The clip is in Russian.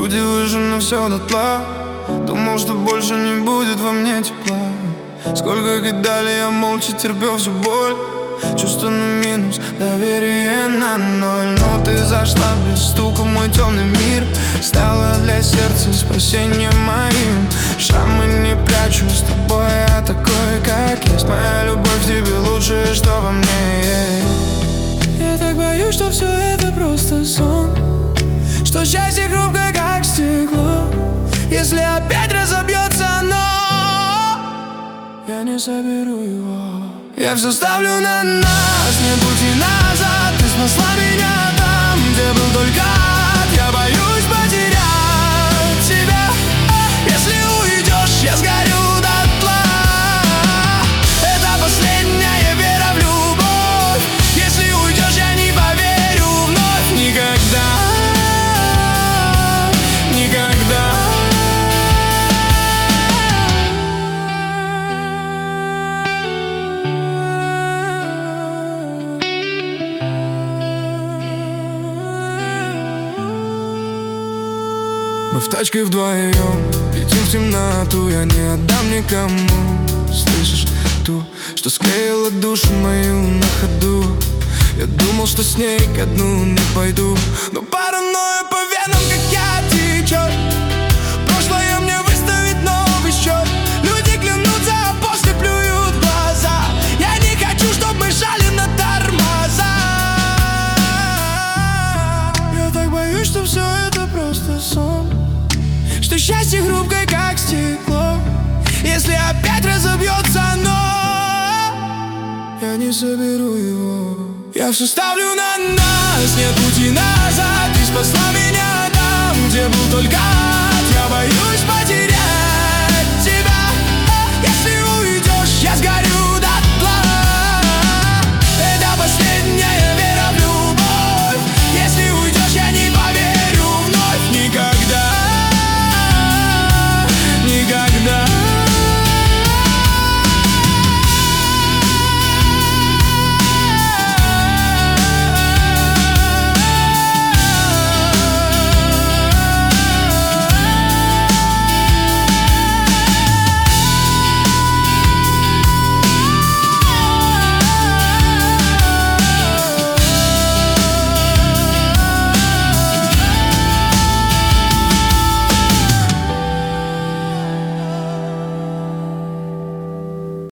груди выжжено все дотла. Думал, что больше не будет во мне тепла. Сколько кидали, я молча терпел всю боль. Чувство на минус, доверие на ноль. Но ты зашла без стука в мой темный мир. Стала для сердца спасением моим. Шрамы не прячу, с тобой я такой, как есть. Моя любовь к тебе лучшее, что во мне есть. Я так боюсь, что все это просто сон, что счастье хрупкое, как стекло. Если опять разобьется оно, я не соберу его. Я все ставлю на нас, нет пути назад. Ты спасла меня там, где был только ад. Я боюсь потерять тебя. Если уйдешь, я сгорю дотла. Это последняя вера в любовь. Если уйдешь, я не поверю вновь. Никогда, никогда. Мы в тачке вдвоем летим в темноту. Я не отдам никому, слышишь, ту, что склеила душу мою на ходу. Я думал, что с ней ко дну не пойду, но паранойя по венам, как я, течет. Прошлое мне выставит новый счет. Люди клянутся, а после плюют в глаза. Я не хочу, чтоб мы жали на тормоза. Я так боюсь, что все это просто сон, что счастье хрупкое, как стекло. Если опять разобьется оно, я не соберу его. Я все ставлю на нас, нет пути назад. Ты спасла меня там, где был только ад. Я боюсь потерять